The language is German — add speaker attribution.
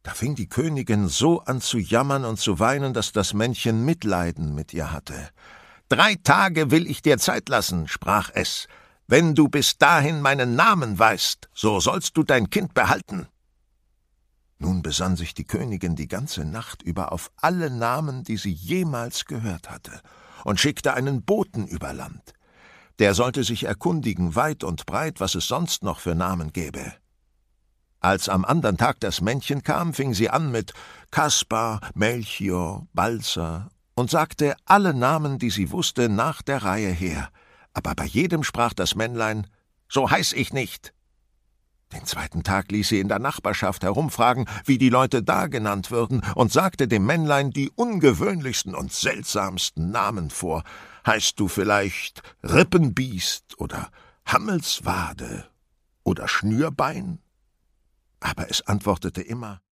Speaker 1: Da fing die Königin so an zu jammern und zu weinen, dass das Männchen Mitleiden mit ihr hatte. »3 Tage will ich dir Zeit lassen«, sprach es. »Wenn du bis dahin meinen Namen weißt, so sollst du dein Kind behalten.« Nun besann sich die Königin die ganze Nacht über auf alle Namen, die sie jemals gehört hatte, und schickte einen Boten über Land. Der sollte sich erkundigen, weit und breit, was es sonst noch für Namen gäbe. Als am andern Tag das Männchen kam, fing sie an mit Kaspar, Melchior, Balzer und sagte alle Namen, die sie wusste, nach der Reihe her. Aber bei jedem sprach das Männlein, »So heiß ich nicht.« Den 2. Tag ließ sie in der Nachbarschaft herumfragen, wie die Leute da genannt würden, und sagte dem Männlein die ungewöhnlichsten und seltsamsten Namen vor. »Heißt du vielleicht Rippenbiest oder Hammelswade oder Schnürbein?« Aber es antwortete immer,